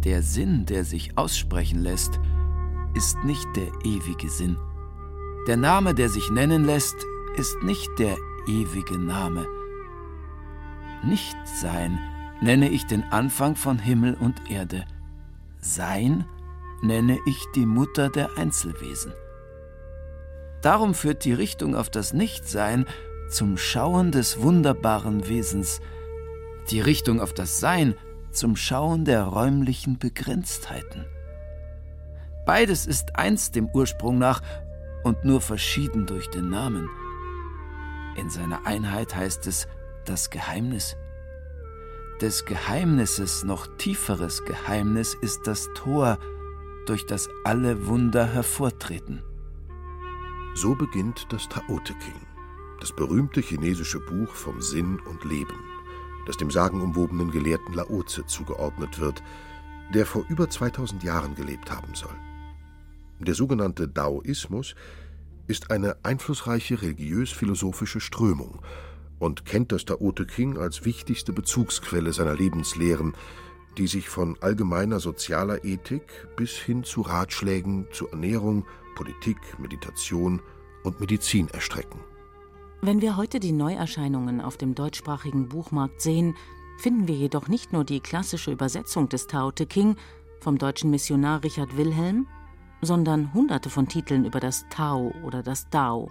Der Sinn, der sich aussprechen lässt, ist nicht der ewige Sinn. Der Name, der sich nennen lässt, ist nicht der ewige Name. Nichtsein nenne ich den Anfang von Himmel und Erde. Sein nenne ich die Mutter der Einzelwesen. Darum führt die Richtung auf das Nichtsein zum Schauen des wunderbaren Wesens, die Richtung auf das Sein zum Schauen der räumlichen Begrenztheiten. Beides ist eins dem Ursprung nach und nur verschieden durch den Namen. In seiner Einheit heißt es das Geheimnis. Des Geheimnisses noch tieferes Geheimnis ist das Tor, durch das alle Wunder hervortreten. So beginnt das Tao Te Ching, das berühmte chinesische Buch vom Sinn und Leben, das dem sagenumwobenen Gelehrten Lao Tse zugeordnet wird, der vor über 2000 Jahren gelebt haben soll. Der sogenannte Daoismus ist eine einflussreiche religiös-philosophische Strömung und kennt das Tao Te Ching als wichtigste Bezugsquelle seiner Lebenslehren, die sich von allgemeiner sozialer Ethik bis hin zu Ratschlägen zur Ernährung, Politik, Meditation und Medizin erstrecken. Wenn wir heute die Neuerscheinungen auf dem deutschsprachigen Buchmarkt sehen, finden wir jedoch nicht nur die klassische Übersetzung des Tao Te Ching vom deutschen Missionar Richard Wilhelm, sondern Hunderte von Titeln über das Tao oder das Dao.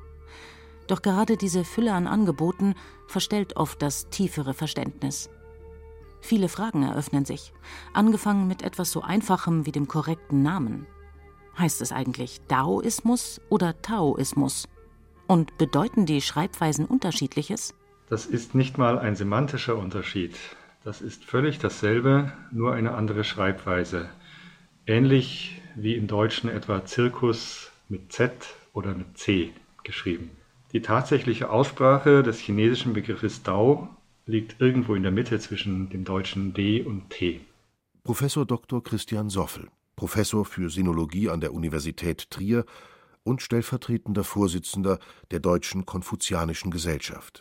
Doch gerade diese Fülle an Angeboten verstellt oft das tiefere Verständnis. Viele Fragen eröffnen sich, angefangen mit etwas so Einfachem wie dem korrekten Namen. Heißt es eigentlich Daoismus oder Taoismus? Und bedeuten die Schreibweisen Unterschiedliches? Das ist nicht mal ein semantischer Unterschied. Das ist völlig dasselbe, nur eine andere Schreibweise. Ähnlich wie im Deutschen etwa Zirkus mit Z oder mit C geschrieben. Die tatsächliche Aussprache des chinesischen Begriffes Dao liegt irgendwo in der Mitte zwischen dem deutschen D und T. Professor Dr. Christian Soffel, Professor für Sinologie an der Universität Trier und stellvertretender Vorsitzender der Deutschen Konfuzianischen Gesellschaft.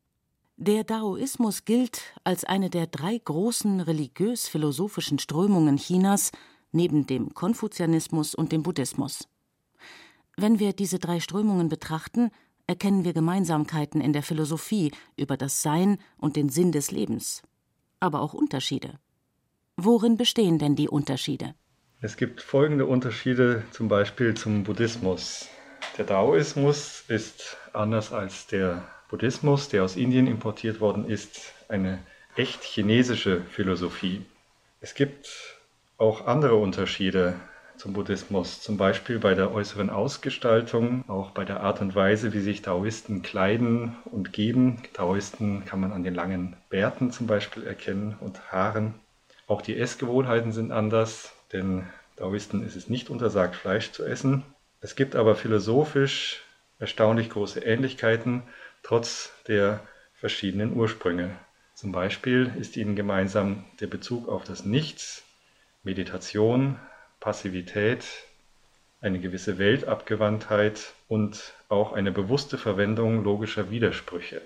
Der Daoismus gilt als eine der 3 großen religiös-philosophischen Strömungen Chinas neben dem Konfuzianismus und dem Buddhismus. Wenn wir diese 3 Strömungen betrachten, erkennen wir Gemeinsamkeiten in der Philosophie über das Sein und den Sinn des Lebens, aber auch Unterschiede. Worin bestehen denn die Unterschiede? Es gibt folgende Unterschiede, zum Beispiel zum Buddhismus. Der Daoismus ist anders als der Buddhismus, der aus Indien importiert worden ist, eine echt chinesische Philosophie. Es gibt auch andere Unterschiede zum Buddhismus, zum Beispiel bei der äußeren Ausgestaltung, auch bei der Art und Weise, wie sich Daoisten kleiden und geben. Daoisten kann man an den langen Bärten zum Beispiel erkennen und Haaren. Auch die Essgewohnheiten sind anders, denn Daoisten ist es nicht untersagt, Fleisch zu essen. Es gibt aber philosophisch erstaunlich große Ähnlichkeiten, trotz der verschiedenen Ursprünge. Zum Beispiel ist ihnen gemeinsam der Bezug auf das Nichts, Meditation, Passivität, eine gewisse Weltabgewandtheit und auch eine bewusste Verwendung logischer Widersprüche.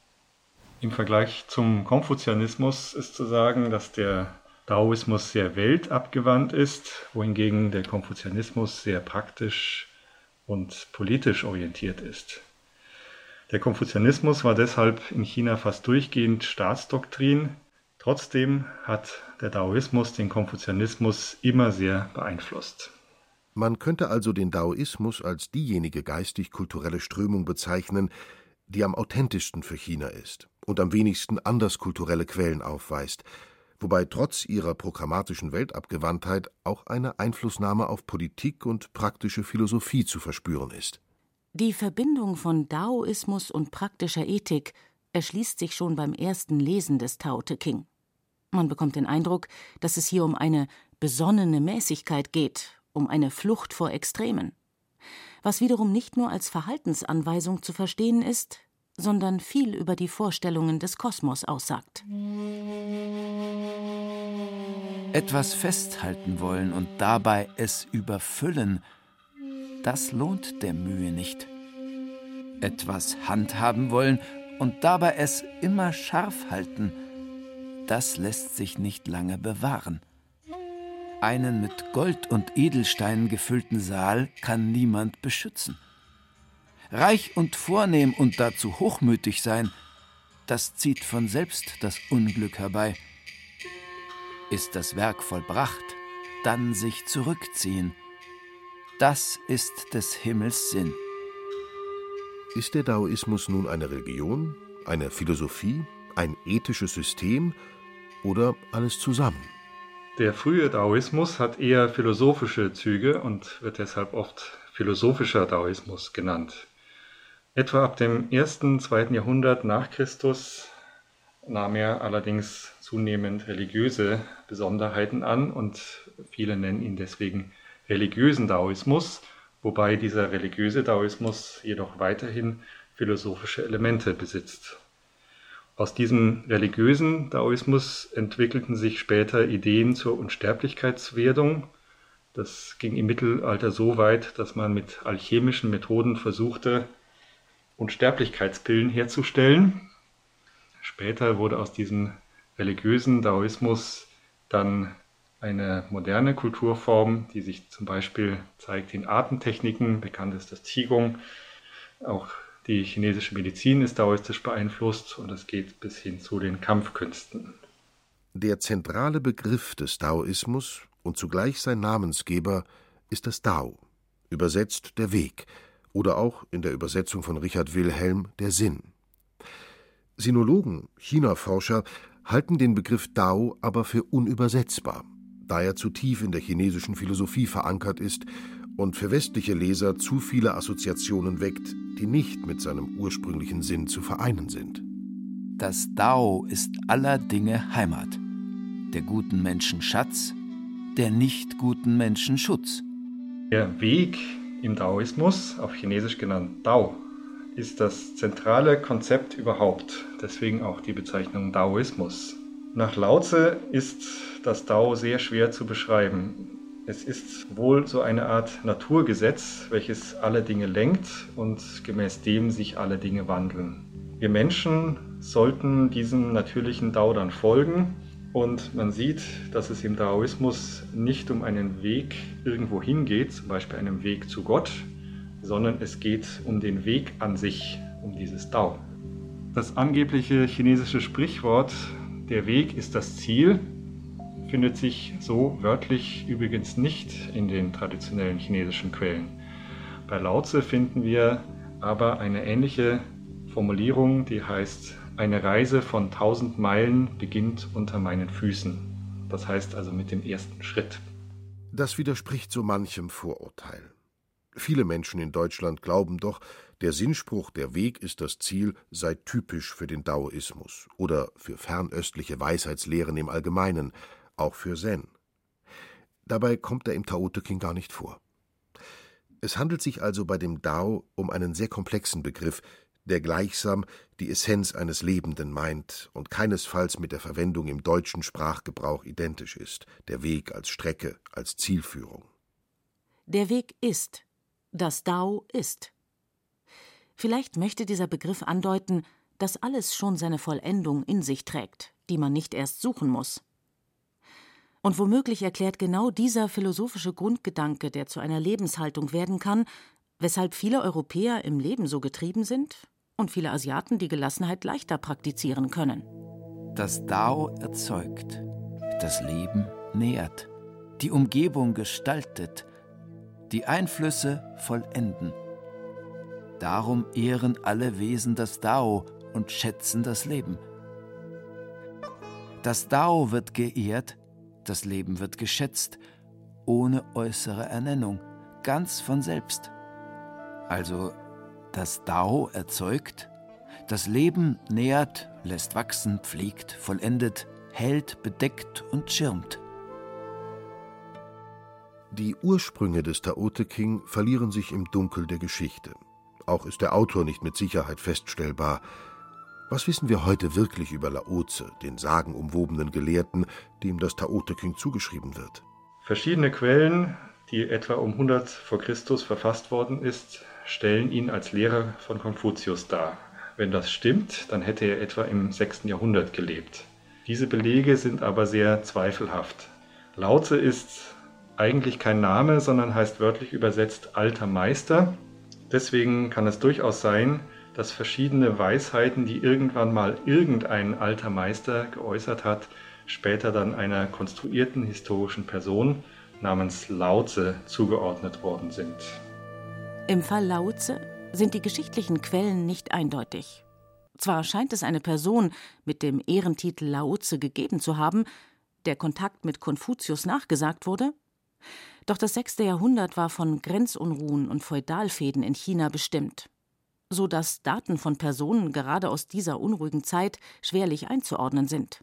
Im Vergleich zum Konfuzianismus ist zu sagen, dass der Daoismus sehr weltabgewandt ist, wohingegen der Konfuzianismus sehr praktisch und politisch orientiert ist. Der Konfuzianismus war deshalb in China fast durchgehend Staatsdoktrin. Trotzdem hat der Daoismus den Konfuzianismus immer sehr beeinflusst. Man könnte also den Daoismus als diejenige geistig-kulturelle Strömung bezeichnen, die am authentischsten für China ist und am wenigsten anderskulturelle Quellen aufweist, wobei trotz ihrer programmatischen Weltabgewandtheit auch eine Einflussnahme auf Politik und praktische Philosophie zu verspüren ist. Die Verbindung von Daoismus und praktischer Ethik erschließt sich schon beim ersten Lesen des Tao Te Ching. Man bekommt den Eindruck, dass es hier um eine besonnene Mäßigkeit geht, um eine Flucht vor Extremen. Was wiederum nicht nur als Verhaltensanweisung zu verstehen ist, sondern viel über die Vorstellungen des Kosmos aussagt. Etwas festhalten wollen und dabei es überfüllen, das lohnt der Mühe nicht. Etwas handhaben wollen und dabei es immer scharf halten, das lässt sich nicht lange bewahren. Einen mit Gold und Edelsteinen gefüllten Saal kann niemand beschützen. Reich und vornehm und dazu hochmütig sein, das zieht von selbst das Unglück herbei. Ist das Werk vollbracht, dann sich zurückziehen. Das ist des Himmels Sinn. Ist der Daoismus nun eine Religion, eine Philosophie, ein ethisches System oder alles zusammen? Der frühe Daoismus hat eher philosophische Züge und wird deshalb oft philosophischer Daoismus genannt. Etwa ab dem 1. / 2. Jahrhundert nach Christus nahm er allerdings zunehmend religiöse Besonderheiten an und viele nennen ihn deswegen religiösen Daoismus, wobei dieser religiöse Daoismus jedoch weiterhin philosophische Elemente besitzt. Aus diesem religiösen Daoismus entwickelten sich später Ideen zur Unsterblichkeitswerdung. Das ging im Mittelalter so weit, dass man mit alchemischen Methoden versuchte, Unsterblichkeitspillen herzustellen. Später wurde aus diesem religiösen Daoismus dann eine moderne Kulturform, die sich zum Beispiel zeigt in Atemtechniken, bekannt ist das Qigong. Auch die chinesische Medizin ist daoistisch beeinflusst und es geht bis hin zu den Kampfkünsten. Der zentrale Begriff des Daoismus und zugleich sein Namensgeber ist das Dao, übersetzt der Weg oder auch in der Übersetzung von Richard Wilhelm der Sinn. Sinologen, China-Forscher, halten den Begriff Dao aber für unübersetzbar, da er zu tief in der chinesischen Philosophie verankert ist und für westliche Leser zu viele Assoziationen weckt, die nicht mit seinem ursprünglichen Sinn zu vereinen sind. Das Dao ist aller Dinge Heimat, der guten Menschen Schatz, der nicht guten Menschen Schutz. Der Weg im Daoismus, auf Chinesisch genannt Dao, ist das zentrale Konzept überhaupt, deswegen auch die Bezeichnung Daoismus. Nach Laozi ist das Dao sehr schwer zu beschreiben. Es ist wohl so eine Art Naturgesetz, welches alle Dinge lenkt und gemäß dem sich alle Dinge wandeln. Wir Menschen sollten diesem natürlichen Dao dann folgen und man sieht, dass es im Daoismus nicht um einen Weg irgendwo hingeht, zum Beispiel einen Weg zu Gott, sondern es geht um den Weg an sich, um dieses Dao. Das angebliche chinesische Sprichwort „Der Weg ist das Ziel" findet sich so wörtlich übrigens nicht in den traditionellen chinesischen Quellen. Bei Laozi finden wir aber eine ähnliche Formulierung, die heißt: Eine Reise von 1000 Meilen beginnt unter meinen Füßen. Das heißt also mit dem ersten Schritt. Das widerspricht so manchem Vorurteil. Viele Menschen in Deutschland glauben doch, der Sinnspruch „Der Weg ist das Ziel" sei typisch für den Daoismus oder für fernöstliche Weisheitslehren im Allgemeinen, auch für Zen. Dabei kommt er im Tao Te Ching gar nicht vor. Es handelt sich also bei dem Dao um einen sehr komplexen Begriff, der gleichsam die Essenz eines Lebenden meint und keinesfalls mit der Verwendung im deutschen Sprachgebrauch identisch ist, der Weg als Strecke, als Zielführung. Der Weg ist. Das Dao ist. Vielleicht möchte dieser Begriff andeuten, dass alles schon seine Vollendung in sich trägt, die man nicht erst suchen muss. Und womöglich erklärt genau dieser philosophische Grundgedanke, der zu einer Lebenshaltung werden kann, weshalb viele Europäer im Leben so getrieben sind und viele Asiaten die Gelassenheit leichter praktizieren können. Das Dao erzeugt, das Leben nährt, die Umgebung gestaltet, die Einflüsse vollenden. Darum ehren alle Wesen das Dao und schätzen das Leben. Das Dao wird geehrt, das Leben wird geschätzt, ohne äußere Ernennung, ganz von selbst. Also das Dao erzeugt, das Leben nährt, lässt wachsen, pflegt, vollendet, hält, bedeckt und schirmt. Die Ursprünge des Tao Te Ching verlieren sich im Dunkel der Geschichte. Auch ist der Autor nicht mit Sicherheit feststellbar. Was wissen wir heute wirklich über Laozi, den sagenumwobenen Gelehrten, dem das Tao Te Ching zugeschrieben wird? Verschiedene Quellen, die etwa um 100 vor Christus verfasst worden ist, stellen ihn als Lehrer von Konfuzius dar. Wenn das stimmt, dann hätte er etwa im 6. Jahrhundert gelebt. Diese Belege sind aber sehr zweifelhaft. Lao-Tse ist eigentlich kein Name, sondern heißt wörtlich übersetzt alter Meister. Deswegen kann es durchaus sein, dass verschiedene Weisheiten, die irgendwann mal irgendein alter Meister geäußert hat, später dann einer konstruierten historischen Person namens Lao-Tse zugeordnet worden sind. Im Fall Lao-Tse sind die geschichtlichen Quellen nicht eindeutig. Zwar scheint es eine Person mit dem Ehrentitel Lao-Tse gegeben zu haben, der Kontakt mit Konfuzius nachgesagt wurde, doch das 6. Jahrhundert war von Grenzunruhen und Feudalfehden in China bestimmt, so dass Daten von Personen gerade aus dieser unruhigen Zeit schwerlich einzuordnen sind.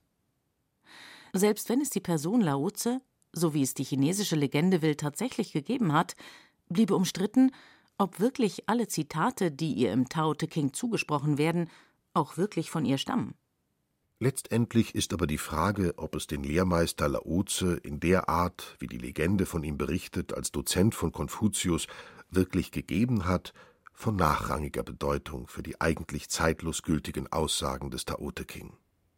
Selbst wenn es die Person Lao-Tse, so wie es die chinesische Legende will, tatsächlich gegeben hat, bliebe umstritten, ob wirklich alle Zitate, die ihr im Tao Te Ching zugesprochen werden, auch wirklich von ihr stammen. Letztendlich ist aber die Frage, ob es den Lehrmeister Lao-Tse in der Art, wie die Legende von ihm berichtet, als Dozent von Konfuzius wirklich gegeben hat, von nachrangiger Bedeutung für die eigentlich zeitlos gültigen Aussagen des Tao Te Ching.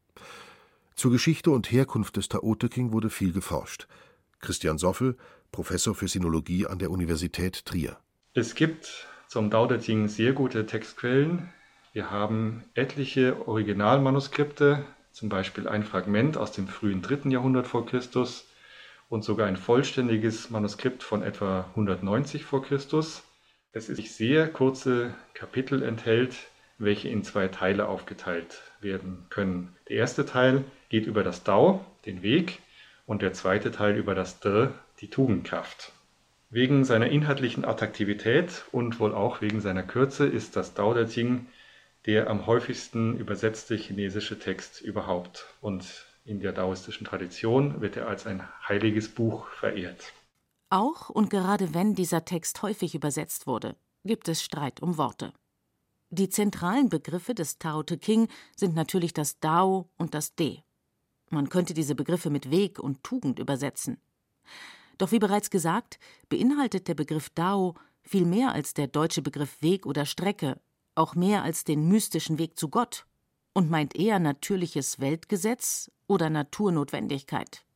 Zur Geschichte und Herkunft des Tao Te Ching wurde viel geforscht. Christian Soffel, Professor für Sinologie an der Universität Trier. Es gibt zum Tao Te Ching sehr gute Textquellen. Wir haben etliche Originalmanuskripte, zum Beispiel ein Fragment aus dem frühen 3. Jahrhundert vor Christus und sogar ein vollständiges Manuskript von etwa 190 vor Christus. Es ist sehr kurze Kapitel enthält, welche in 2 Teile aufgeteilt werden können. Der erste Teil geht über das Tao, den Weg, und der zweite Teil über das De, die Tugendkraft. Wegen seiner inhaltlichen Attraktivität und wohl auch wegen seiner Kürze ist das Tao Te Ching der am häufigsten übersetzte chinesische Text überhaupt. Und in der daoistischen Tradition wird er als ein heiliges Buch verehrt. Auch und gerade wenn dieser Text häufig übersetzt wurde, gibt es Streit um Worte. Die zentralen Begriffe des Tao Te Ching sind natürlich das Dao und das De. Man könnte diese Begriffe mit Weg und Tugend übersetzen. Doch wie bereits gesagt, beinhaltet der Begriff Dao viel mehr als der deutsche Begriff Weg oder Strecke, auch mehr als den mystischen Weg zu Gott und meint eher natürliches Weltgesetz oder Naturnotwendigkeit.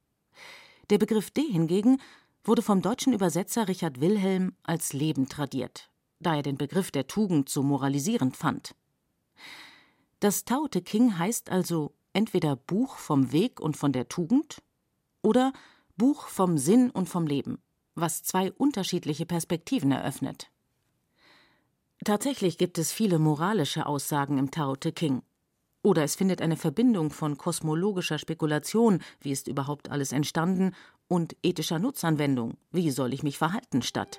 Der Begriff De hingegen wurde vom deutschen Übersetzer Richard Wilhelm als Leben tradiert, da er den Begriff der Tugend so moralisierend fand. Das Tao Te Ching heißt also entweder Buch vom Weg und von der Tugend oder Buch vom Sinn und vom Leben, was 2 unterschiedliche Perspektiven eröffnet. Tatsächlich gibt es viele moralische Aussagen im Tao Te Ching. Oder es findet eine Verbindung von kosmologischer Spekulation, wie ist überhaupt alles entstanden, und ethischer Nutzanwendung, wie soll ich mich verhalten, statt.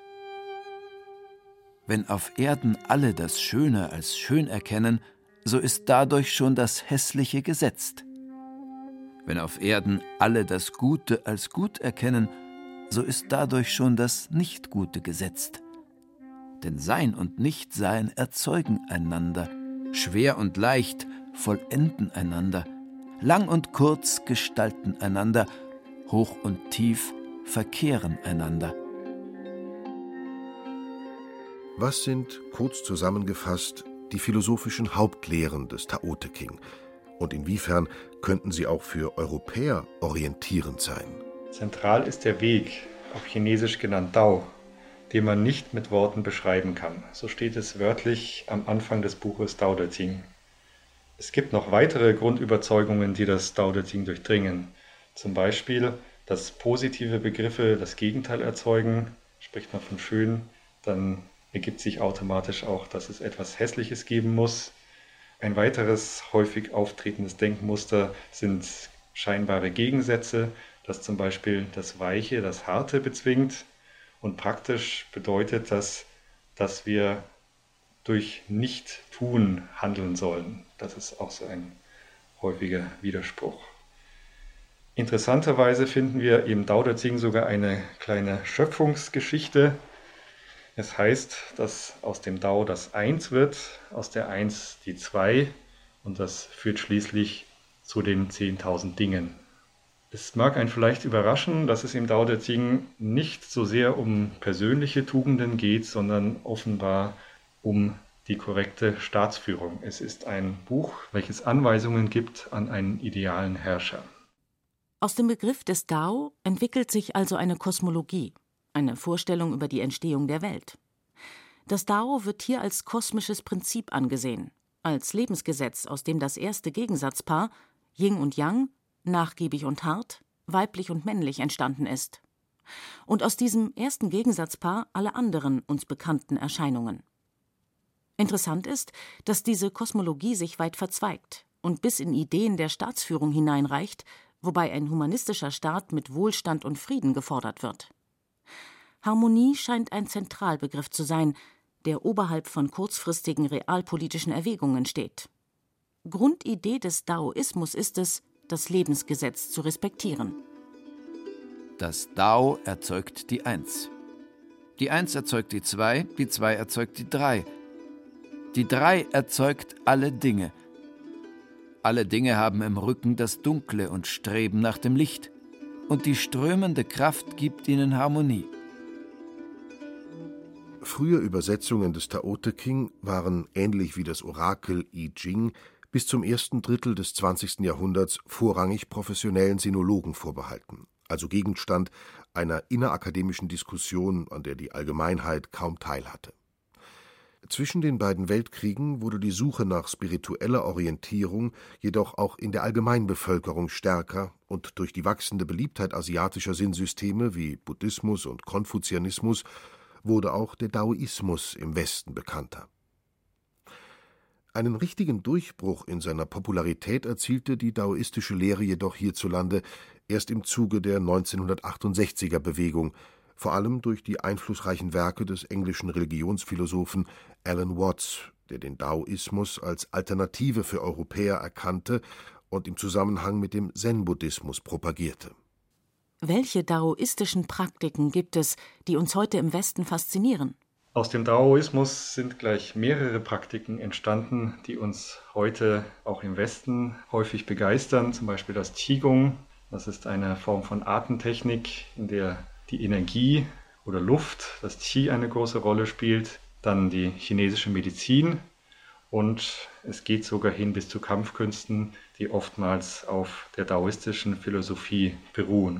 Wenn auf Erden alle das Schöne als schön erkennen, so ist dadurch schon das Hässliche gesetzt. Wenn auf Erden alle das Gute als gut erkennen, so ist dadurch schon das Nicht-Gute gesetzt. Denn Sein und Nichtsein erzeugen einander, schwer und leicht vollenden einander, lang und kurz gestalten einander, hoch und tief verkehren einander. Was sind, kurz zusammengefasst, die philosophischen Hauptlehren des Tao Te Ching? Und inwiefern könnten sie auch für Europäer orientierend sein? Zentral ist der Weg, auf Chinesisch genannt Dao, den man nicht mit Worten beschreiben kann. So steht es wörtlich am Anfang des Buches Tao Te Ching. Es gibt noch weitere Grundüberzeugungen, die das Tao Te Ching durchdringen. Zum Beispiel, dass positive Begriffe das Gegenteil erzeugen. Spricht man von schön, dann ergibt sich automatisch auch, dass es etwas Hässliches geben muss. Ein weiteres häufig auftretendes Denkmuster sind scheinbare Gegensätze, dass zum Beispiel das Weiche das Harte bezwingt. Und praktisch bedeutet das, dass wir durch Nicht-Tun handeln sollen. Das ist auch so ein häufiger Widerspruch. Interessanterweise finden wir im Tao Te Ching sogar eine kleine Schöpfungsgeschichte. Es heißt, dass aus dem Tao das Eins wird, aus der Eins die Zwei und das führt schließlich zu den 10.000 Dingen. Es mag einen vielleicht überraschen, dass es im Tao Te Ching nicht so sehr um persönliche Tugenden geht, sondern offenbar um die korrekte Staatsführung. Es ist ein Buch, welches Anweisungen gibt an einen idealen Herrscher. Aus dem Begriff des Dao entwickelt sich also eine Kosmologie, eine Vorstellung über die Entstehung der Welt. Das Dao wird hier als kosmisches Prinzip angesehen, als Lebensgesetz, aus dem das erste Gegensatzpaar, Yin und Yang, nachgiebig und hart, weiblich und männlich entstanden ist. Und aus diesem ersten Gegensatzpaar alle anderen uns bekannten Erscheinungen. Interessant ist, dass diese Kosmologie sich weit verzweigt und bis in Ideen der Staatsführung hineinreicht, wobei ein humanistischer Staat mit Wohlstand und Frieden gefordert wird. Harmonie scheint ein Zentralbegriff zu sein, der oberhalb von kurzfristigen realpolitischen Erwägungen steht. Grundidee des Daoismus ist es, das Lebensgesetz zu respektieren. Das Dao erzeugt die Eins. Die Eins erzeugt die Zwei erzeugt die Drei. Die Drei erzeugt alle Dinge. Alle Dinge haben im Rücken das Dunkle und streben nach dem Licht. Und die strömende Kraft gibt ihnen Harmonie. Frühe Übersetzungen des Tao Te Ching waren, ähnlich wie das Orakel I Ching, bis zum ersten Drittel des 20. Jahrhunderts vorrangig professionellen Sinologen vorbehalten, also Gegenstand einer innerakademischen Diskussion, an der die Allgemeinheit kaum teilhatte. Zwischen den beiden Weltkriegen wurde die Suche nach spiritueller Orientierung jedoch auch in der Allgemeinbevölkerung stärker und durch die wachsende Beliebtheit asiatischer Sinnsysteme wie Buddhismus und Konfuzianismus wurde auch der Daoismus im Westen bekannter. Einen richtigen Durchbruch in seiner Popularität erzielte die daoistische Lehre jedoch hierzulande erst im Zuge der 1968er-Bewegung, vor allem durch die einflussreichen Werke des englischen Religionsphilosophen Alan Watts, der den Daoismus als Alternative für Europäer erkannte und im Zusammenhang mit dem Zen-Buddhismus propagierte. Welche daoistischen Praktiken gibt es, die uns heute im Westen faszinieren? Aus dem Daoismus sind gleich mehrere Praktiken entstanden, die uns heute auch im Westen häufig begeistern. Zum Beispiel das Qigong. Das ist eine Form von Atemtechnik, in der die Energie oder Luft, das Qi, eine große Rolle spielt. Dann die chinesische Medizin. Und es geht sogar hin bis zu Kampfkünsten, die oftmals auf der daoistischen Philosophie beruhen.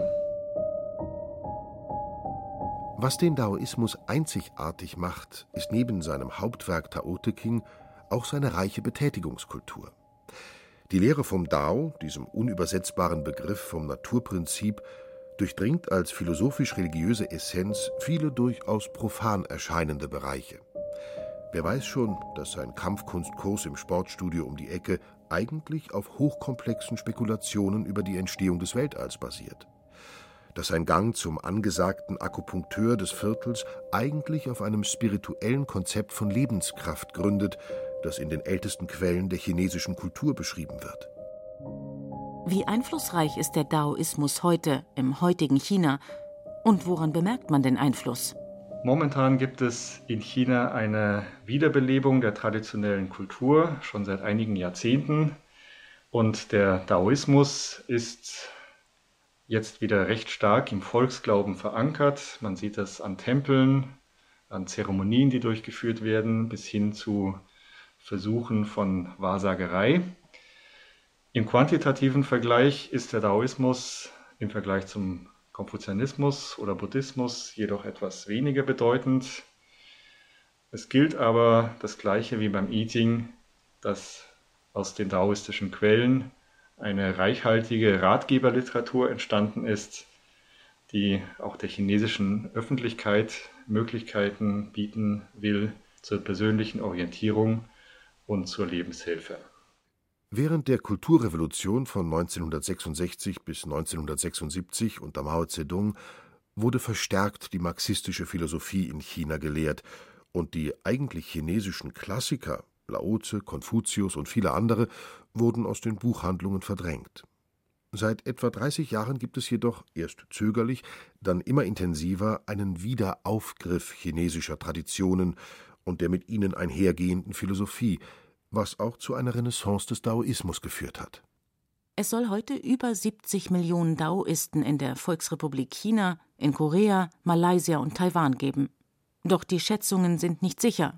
Was den Daoismus einzigartig macht, ist neben seinem Hauptwerk Tao Te Ching auch seine reiche Betätigungskultur. Die Lehre vom Dao, diesem unübersetzbaren Begriff vom Naturprinzip, durchdringt als philosophisch-religiöse Essenz viele durchaus profan erscheinende Bereiche. Wer weiß schon, dass sein Kampfkunstkurs im Sportstudio um die Ecke eigentlich auf hochkomplexen Spekulationen über die Entstehung des Weltalls basiert. Dass sein Gang zum angesagten Akupunkteur des Viertels eigentlich auf einem spirituellen Konzept von Lebenskraft gründet, das in den ältesten Quellen der chinesischen Kultur beschrieben wird. Wie einflussreich ist der Daoismus heute, im heutigen China? Und woran bemerkt man den Einfluss? Momentan gibt es in China eine Wiederbelebung der traditionellen Kultur, schon seit einigen Jahrzehnten. Und der Daoismus ist jetzt wieder recht stark im Volksglauben verankert. Man sieht das an Tempeln, an Zeremonien, die durchgeführt werden, bis hin zu Versuchen von Wahrsagerei. Im quantitativen Vergleich ist der Daoismus im Vergleich zum Konfuzianismus oder Buddhismus jedoch etwas weniger bedeutend. Es gilt aber das Gleiche wie beim I Ching, dass aus den daoistischen Quellen eine reichhaltige Ratgeberliteratur entstanden ist, die auch der chinesischen Öffentlichkeit Möglichkeiten bieten will zur persönlichen Orientierung und zur Lebenshilfe. Während der Kulturrevolution von 1966 bis 1976 unter Mao Zedong wurde verstärkt die marxistische Philosophie in China gelehrt und die eigentlich chinesischen Klassiker, Laozi, Konfuzius und viele andere, wurden aus den Buchhandlungen verdrängt. Seit etwa 30 Jahren gibt es jedoch, erst zögerlich, dann immer intensiver, einen Wiederaufgriff chinesischer Traditionen und der mit ihnen einhergehenden Philosophie, was auch zu einer Renaissance des Daoismus geführt hat. Es soll heute über 70 Millionen Daoisten in der Volksrepublik China, in Korea, Malaysia und Taiwan geben. Doch die Schätzungen sind nicht sicher.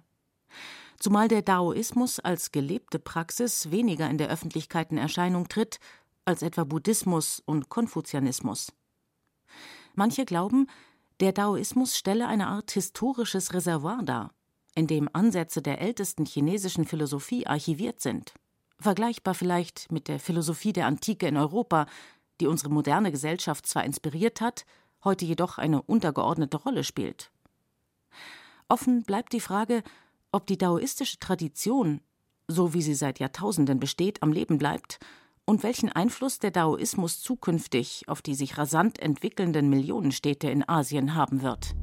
Zumal der Daoismus als gelebte Praxis weniger in der Öffentlichkeit in Erscheinung tritt, als etwa Buddhismus und Konfuzianismus. Manche glauben, der Daoismus stelle eine Art historisches Reservoir dar, in dem Ansätze der ältesten chinesischen Philosophie archiviert sind. Vergleichbar vielleicht mit der Philosophie der Antike in Europa, die unsere moderne Gesellschaft zwar inspiriert hat, heute jedoch eine untergeordnete Rolle spielt. Offen bleibt die Frage, ob die daoistische Tradition, so wie sie seit Jahrtausenden besteht, am Leben bleibt und welchen Einfluss der Daoismus zukünftig auf die sich rasant entwickelnden Millionenstädte in Asien haben wird.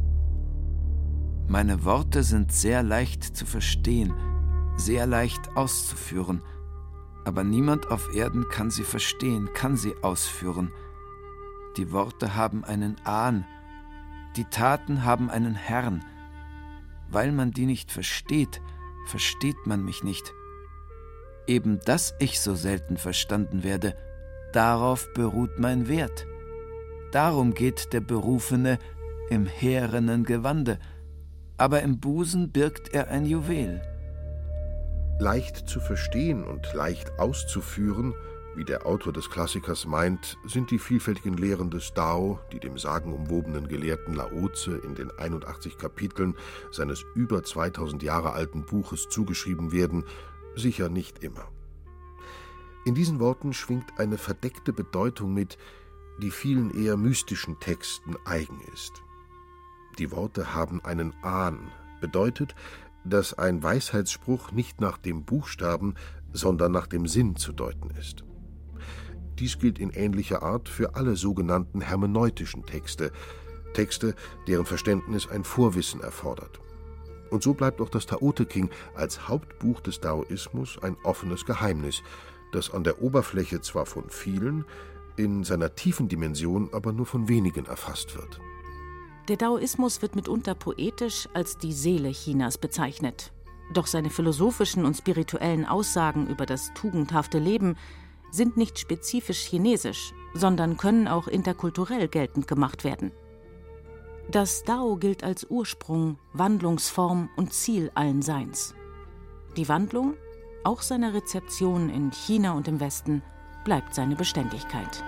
Meine Worte sind sehr leicht zu verstehen, sehr leicht auszuführen, aber niemand auf Erden kann sie verstehen, kann sie ausführen. Die Worte haben einen Ahn, die Taten haben einen Herrn. Weil man die nicht versteht, versteht man mich nicht. Eben dass ich so selten verstanden werde, darauf beruht mein Wert. Darum geht der Berufene im härenen Gewande, aber im Busen birgt er ein Juwel. Leicht zu verstehen und leicht auszuführen, wie der Autor des Klassikers meint, sind die vielfältigen Lehren des Dao, die dem sagenumwobenen Gelehrten Laozi in den 81 Kapiteln seines über 2000 Jahre alten Buches zugeschrieben werden, sicher nicht immer. In diesen Worten schwingt eine verdeckte Bedeutung mit, die vielen eher mystischen Texten eigen ist. Die Worte haben einen Ahn, bedeutet, dass ein Weisheitsspruch nicht nach dem Buchstaben, sondern nach dem Sinn zu deuten ist. Dies gilt in ähnlicher Art für alle sogenannten hermeneutischen Texte, deren Verständnis ein Vorwissen erfordert. Und so bleibt auch das Tao Te Ching als Hauptbuch des Daoismus ein offenes Geheimnis, das an der Oberfläche zwar von vielen, in seiner tiefen Dimension aber nur von wenigen erfasst wird. Der Daoismus wird mitunter poetisch als die Seele Chinas bezeichnet. Doch seine philosophischen und spirituellen Aussagen über das tugendhafte Leben sind nicht spezifisch chinesisch, sondern können auch interkulturell geltend gemacht werden. Das Dao gilt als Ursprung, Wandlungsform und Ziel allen Seins. Die Wandlung, auch seiner Rezeption in China und im Westen, bleibt seine Beständigkeit.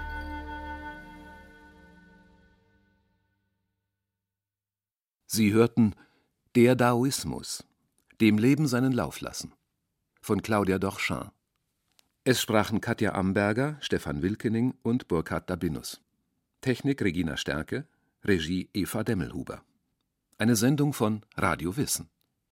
Sie hörten Der Daoismus, dem Leben seinen Lauf lassen, von Claudia Dorchin. Es sprachen Katja Amberger, Stefan Wilkening und Burkhard Dabinus. Technik Regina Stärke, Regie Eva Demmelhuber. Eine Sendung von Radio Wissen.